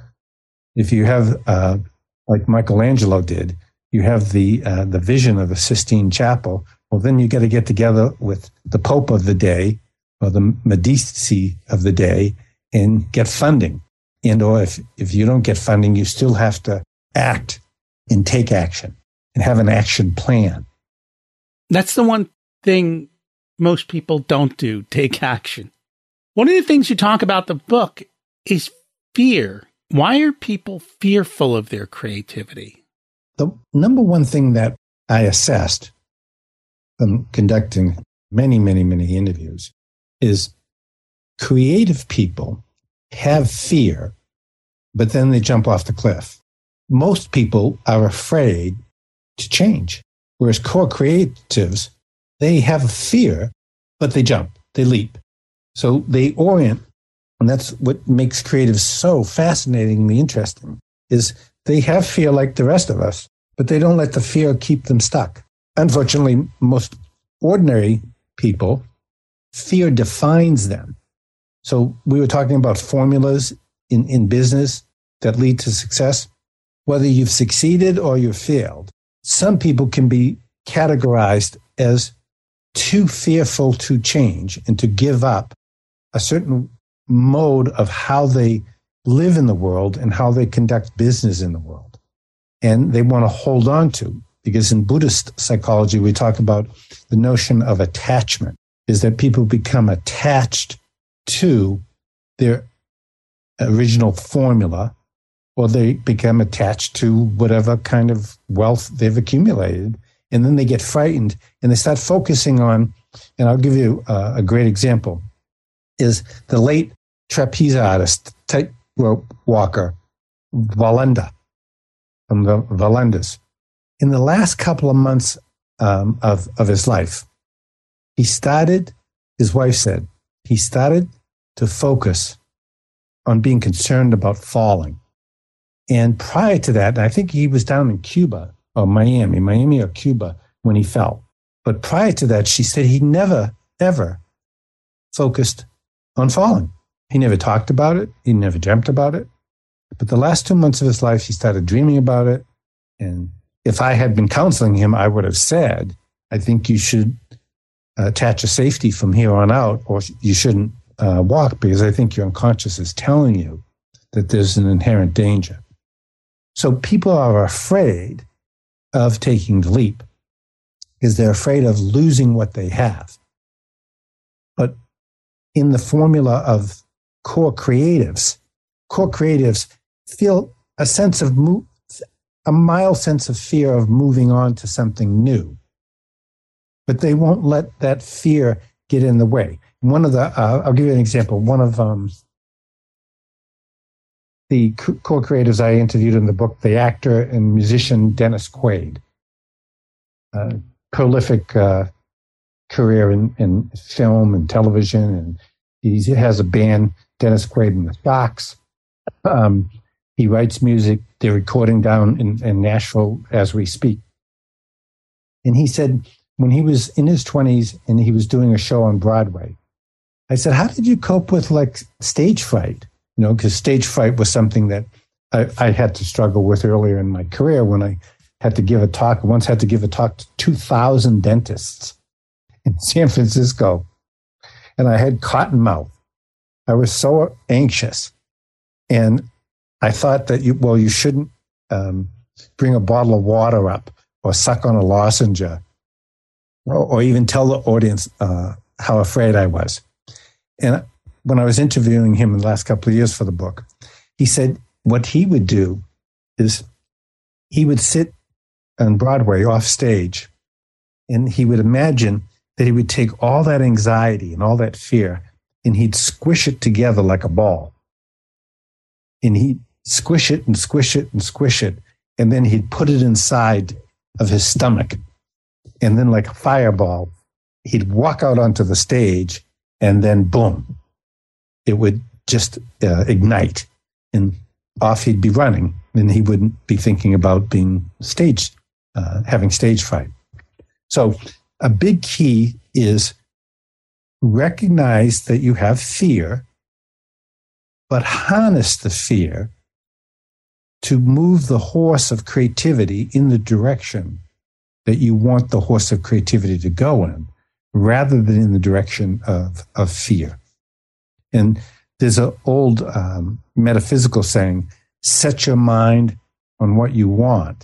if you have, uh, like Michelangelo did, you have the uh, the vision of the Sistine Chapel. Well, then you got to get together with the Pope of the day or the Medici of the day and get funding. And or if, if you don't get funding, you still have to act and take action and have an action plan. That's the one thing most people don't do, take action. One of the things you talk about in the book is fear. Why are people fearful of their creativity? The number one thing that I assessed from conducting many, many, many interviews is creative people have fear, but then they jump off the cliff. Most people are afraid to change, whereas core creatives, they have a fear, but they jump, they leap. So they orient, and that's what makes creatives so fascinatingly interesting, is they have fear like the rest of us, but they don't let the fear keep them stuck. Unfortunately, most ordinary people, fear defines them. So we were talking about formulas in, in business that lead to success. Whether you've succeeded or you've failed, some people can be categorized as too fearful to change and to give up a certain mode of how they live in the world and how they conduct business in the world. And they want to hold on to, because in Buddhist psychology, we talk about the notion of attachment, is that people become attached to their original formula, or they become attached to whatever kind of wealth they've accumulated. And then they get frightened and they start focusing on, and I'll give you a, a great example, is the late trapeze artist, tightrope walker, Wallenda, from the Wallendas. In the last couple of months um, of, of his life, he started, his wife said, he started to focus on being concerned about falling. And prior to that, I think he was down in Cuba or Miami, Miami or Cuba when he fell. But prior to that, she said he never, ever focused on falling. He never talked about it. He never dreamt about it. But the last two months of his life, he started dreaming about it. And if I had been counseling him, I would have said, I think you should attach a safety from here on out, or you shouldn't uh, walk, because I think your unconscious is telling you that there's an inherent danger. So people are afraid of taking the leap because they're afraid of losing what they have. But in the formula of core creatives, core creatives feel a sense of mo- a mild sense of fear of moving on to something new, but they won't let that fear get in the way. One of the, uh, I'll give you an example. One of um, the co-creators I interviewed in the book, the actor and musician Dennis Quaid, a prolific uh, career in, in film and television, and he has a band, Dennis Quaid and the Sharks. Um, he writes music. They're recording down in, in Nashville as we speak. And he said when he was in his twenties and he was doing a show on Broadway, I said, how did you cope with like stage fright? You know, because stage fright was something that I, I had to struggle with earlier in my career when I had to give a talk. I once had to give a talk to two thousand dentists in San Francisco, and I had cotton mouth. I was so anxious. And I thought that, you, well, you shouldn't um, bring a bottle of water up or suck on a lozenge or, or even tell the audience uh, how afraid I was. And when I was interviewing him in the last couple of years for the book, he said what he would do is he would sit on Broadway off stage, and he would imagine that he would take all that anxiety and all that fear and he'd squish it together like a ball. And he'd squish it and squish it and squish it. And then he'd put it inside of his stomach. And then like a fireball, he'd walk out onto the stage, and then boom, it would just uh, ignite, and off he'd be running, and he wouldn't be thinking about being stage, uh, having stage fright. So a big key is recognize that you have fear, but harness the fear to move the horse of creativity in the direction that you want the horse of creativity to go in, rather than in the direction of, of fear. And there's an old um, metaphysical saying, set your mind on what you want,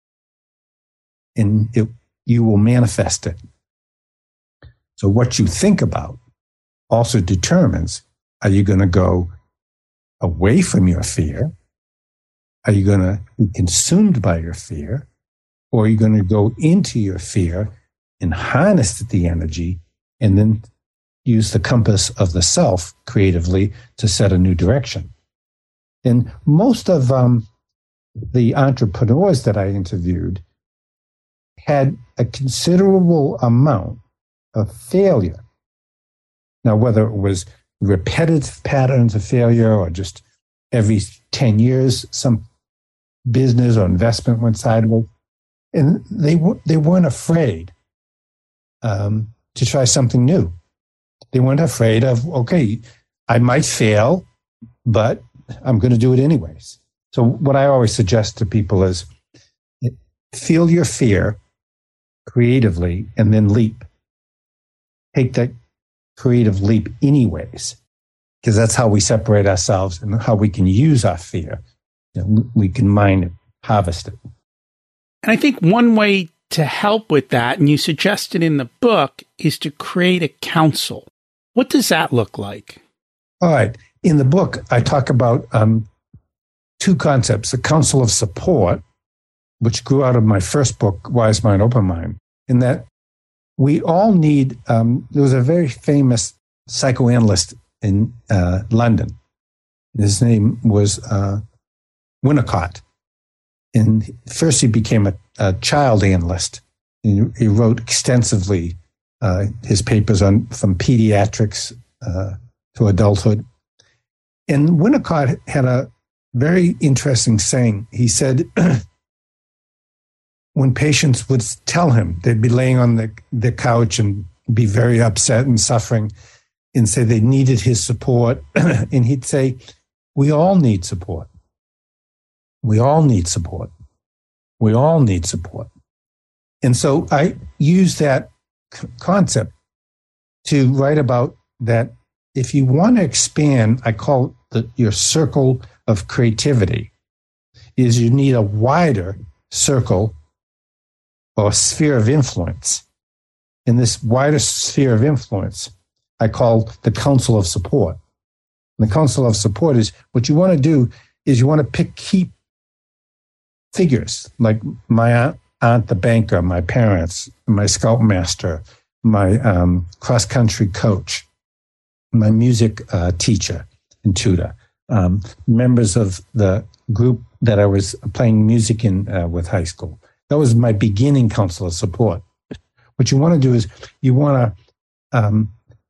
and it, you will manifest it. So what you think about also determines, are you going to go away from your fear? Are you going to be consumed by your fear? Or are you going to go into your fear and harness the energy and then use the compass of the self creatively to set a new direction? And most of um, the entrepreneurs that I interviewed had a considerable amount of failure. Now, whether it was repetitive patterns of failure or just every ten years, some business or investment went sideways, and they, they weren't afraid um, to try something new. They weren't afraid of, okay, I might fail, but I'm going to do it anyways. So what I always suggest to people is feel your fear creatively and then leap. Take that creative leap anyways, because that's how we separate ourselves and how we can use our fear. You know, we can mine it, harvest it. And I think one way to help with that, and you suggested in the book, is to create a council. What does that look like? All right. In the book, I talk about um, two concepts, a council of support, which grew out of my first book, Wise Mind, Open Mind, in that we all need, um, there was a very famous psychoanalyst in uh, London. His name was uh, Winnicott. And first he became a, a child analyst. And he wrote extensively uh, his papers on from pediatrics uh, to adulthood. And Winnicott had a very interesting saying. He said, when patients would tell him, they'd be laying on the, the couch and be very upset and suffering and say they needed his support. And he'd say, we all need support. We all need support. We all need support. And so I use that c- concept to write about that. If you want to expand, I call it the, your circle of creativity, is you need a wider circle or sphere of influence. In this wider sphere of influence, I call the council of support. And the council of support is what you want to do is you want to pick key figures like my aunt, aunt the banker, my parents, my scoutmaster, my um, cross-country coach, my music uh, teacher and tutor, um, members of the group that I was playing music in uh, with high school. That was my beginning council of support. What you want to do is you want to um,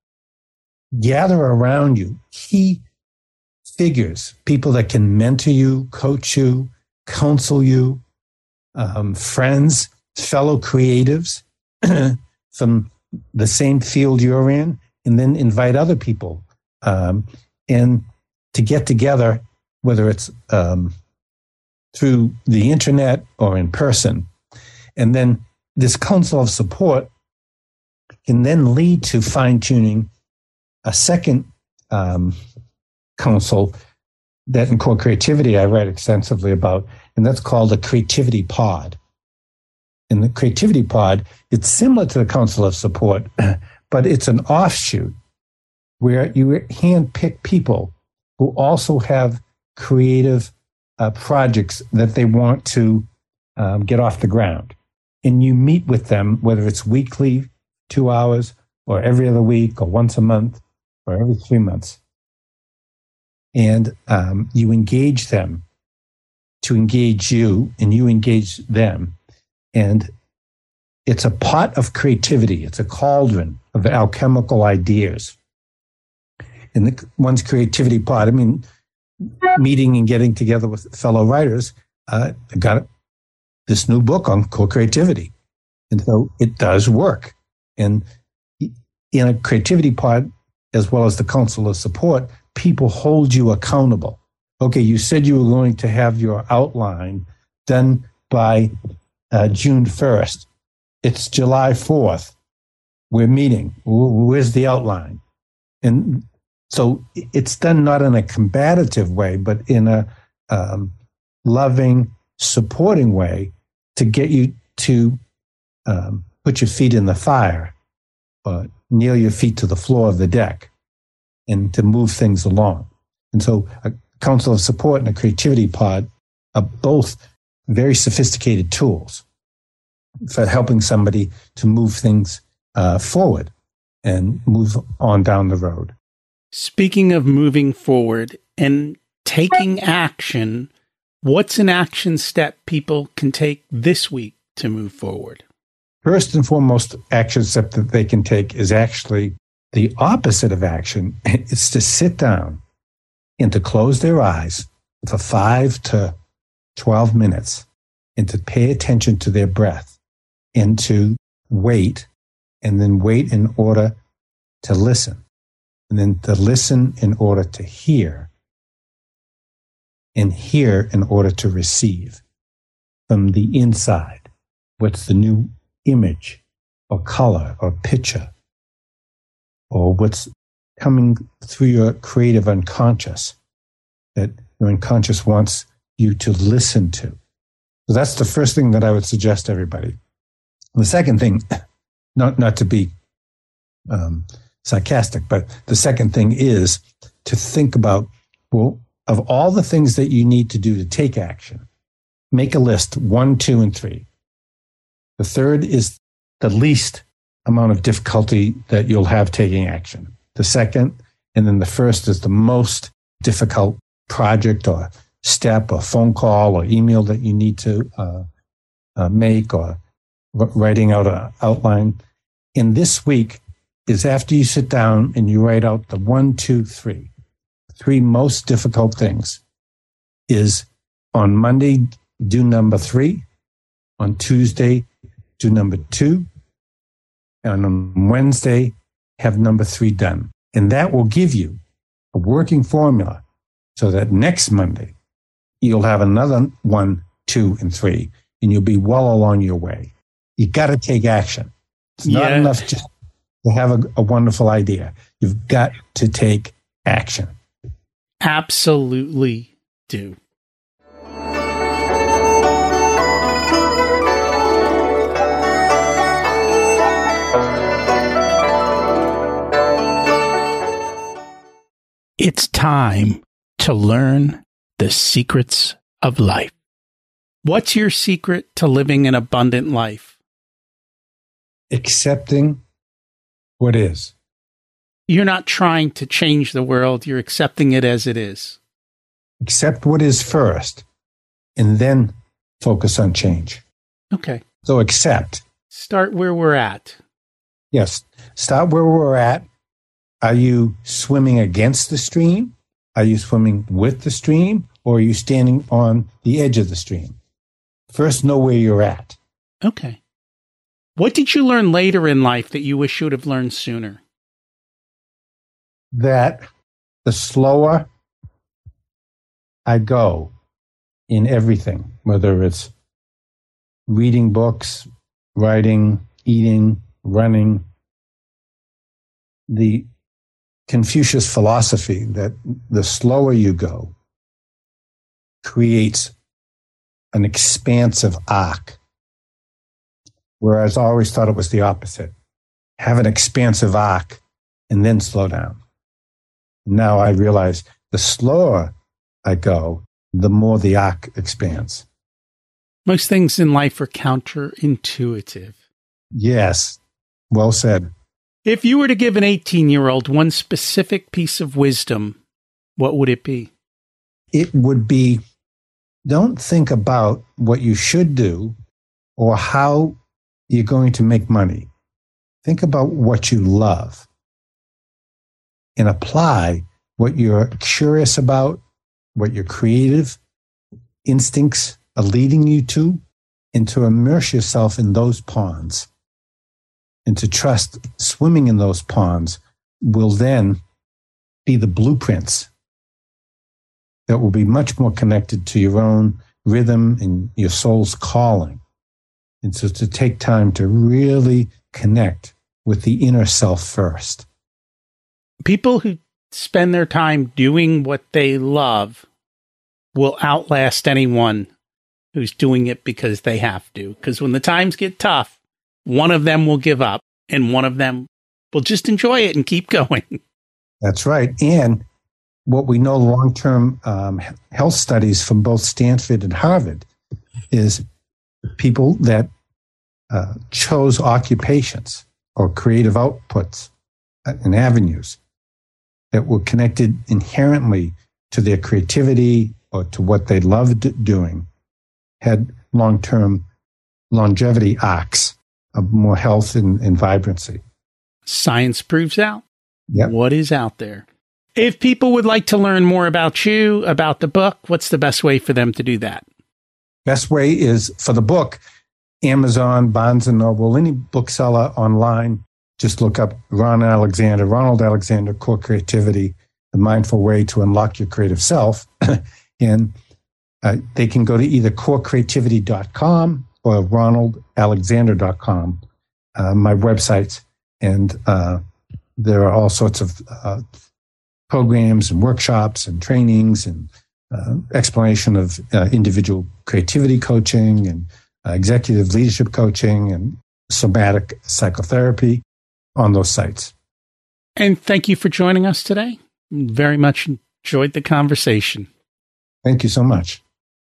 gather around you key figures, people that can mentor you, coach you, counsel you, um, friends, fellow creatives from the same field you're in, and then invite other people um, and to get together, whether it's um, through the internet or in person. And then this council of support can then lead to fine-tuning a second um, council that in core creativity I write extensively about, and that's called a creativity pod. In the creativity pod, it's similar to the council of support, but it's an offshoot where you handpick people who also have creative uh, projects that they want to um, get off the ground. And you meet with them, whether it's weekly, two hours, or every other week, or once a month, or every three months. And um, you engage them to engage you, and you engage them. And it's a pot of creativity. It's a cauldron of alchemical ideas. And the one's creativity pot, I mean, meeting and getting together with fellow writers, uh, I got this new book on core creativity. And so it does work. And in a creativity pod, as well as the council of support, people hold you accountable. Okay, you said you were going to have your outline done by uh, June first. It's July fourth. We're meeting. Where's the outline? And so it's done not in a combative way, but in a um, loving, supporting way to get you to um, put your feet in the fire or nail your feet to the floor of the deck and to move things along. And so a council of support and a creativity pod are both very sophisticated tools for helping somebody to move things uh, forward and move on down the road. Speaking of moving forward and taking action, what's an action step people can take this week to move forward? First and foremost action step that they can take is actually the opposite of action. It's to sit down and to close their eyes for five to twelve minutes and to pay attention to their breath and to wait, and then wait in order to listen, and then to listen in order to hear, and hear in order to receive from the inside. What's the new image or color or picture, or what's coming through your creative unconscious that your unconscious wants you to listen to. So that's the first thing that I would suggest to everybody. The second thing, not, not to be um, sarcastic, but the second thing is to think about, well, of all the things that you need to do to take action, make a list, one, two, and three. The third is the least amount of difficulty that you'll have taking action. The second, and then the first is the most difficult project or step or phone call or email that you need to uh, uh, make, or writing out an outline. And this week is after you sit down and you write out the one, two, three. Three most difficult things is on Monday, do number three. On Tuesday, do number two. And on Wednesday, have number three done. And that will give you a working formula so that next Monday, you'll have another one, two, and three, and you'll be well along your way. You got to take action. It's not yeah. enough just to have a, a wonderful idea. You've got to take action. Absolutely do. It's time to learn the secrets of life. What's your secret to living an abundant life? Accepting what is. You're not trying to change the world. You're accepting it as it is. Accept what is first, and then focus on change. Okay. So accept. Start where we're at. Yes. Start where we're at. Are you swimming against the stream? Are you swimming with the stream? Or are you standing on the edge of the stream? First, know where you're at. Okay. What did you learn later in life that you wish you would have learned sooner? That the slower I go in everything, whether it's reading books, writing, eating, running, the Confucius philosophy that the slower you go creates an expansive arc, whereas I always thought it was the opposite. Have an expansive arc and then slow down. Now I realize the slower I go, the more the arc expands. Most things in life are counterintuitive. Yes, well said. If you were to give an eighteen-year-old one specific piece of wisdom, what would it be? It would be, don't think about what you should do or how you're going to make money. Think about what you love and apply what you're curious about, what your creative instincts are leading you to, and to immerse yourself in those ponds. And to trust swimming in those ponds will then be the blueprints that will be much more connected to your own rhythm and your soul's calling. And so to take time to really connect with the inner self first. People who spend their time doing what they love will outlast anyone who's doing it because they have to. Because when the times get tough, one of them will give up and one of them will just enjoy it and keep going. That's right. And what we know long-term um, health studies from both Stanford and Harvard is people that uh, chose occupations or creative outputs and avenues that were connected inherently to their creativity or to what they loved doing had long-term longevity arcs of more health and, and vibrancy. Science proves out yep. what is out there. If people would like to learn more about you, about the book, what's the best way for them to do that? Best way is for the book, Amazon, Barnes and Noble, any bookseller online. Just look up Ron Alexander, Ronald Alexander, Core Creativity, The Mindful Way to Unlock Your Creative Self. And uh, they can go to either core creativity dot com or ronald alexander dot com, uh, my websites. And uh, there are all sorts of uh, programs and workshops and trainings and uh, explanation of uh, individual creativity coaching and uh, executive leadership coaching and somatic psychotherapy on those sites. And thank you for joining us today. Very much enjoyed the conversation. Thank you so much.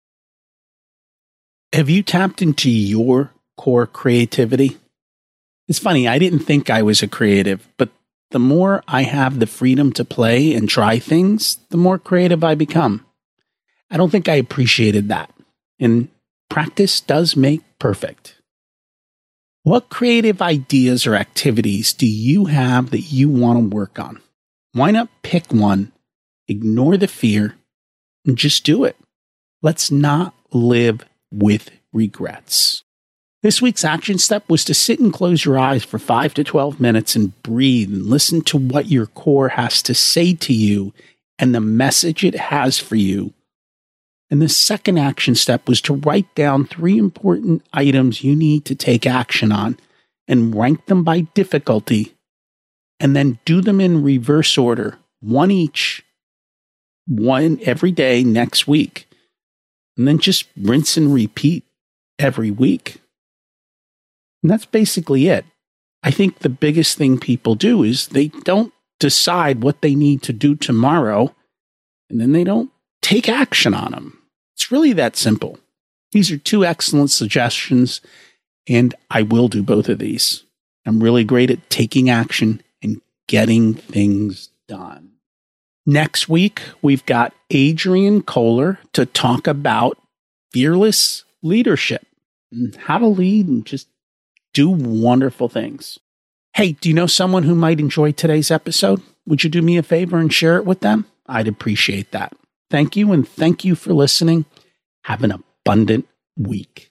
Have you tapped into your core creativity? It's funny, I didn't think I was a creative, but the more I have the freedom to play and try things, the more creative I become. I don't think I appreciated that. And practice does make perfect. What creative ideas or activities do you have that you want to work on? Why not pick one, ignore the fear, and just do it? Let's not live with regrets. This week's action step was to sit and close your eyes for five to twelve minutes and breathe and listen to what your core has to say to you and the message it has for you. And the second action step was to write down three important items you need to take action on and rank them by difficulty, and then do them in reverse order, one each, one every day next week. And then just rinse and repeat every week. And that's basically it. I think the biggest thing people do is they don't decide what they need to do tomorrow, and then they don't take action on them. It's really that simple. These are two excellent suggestions, and I will do both of these. I'm really great at taking action and getting things done. Next week, we've got Adrian Kohler to talk about fearless leadership and how to lead and just do wonderful things. Hey, do you know someone who might enjoy today's episode? Would you do me a favor and share it with them? I'd appreciate that. Thank you, and thank you for listening. Have an abundant week.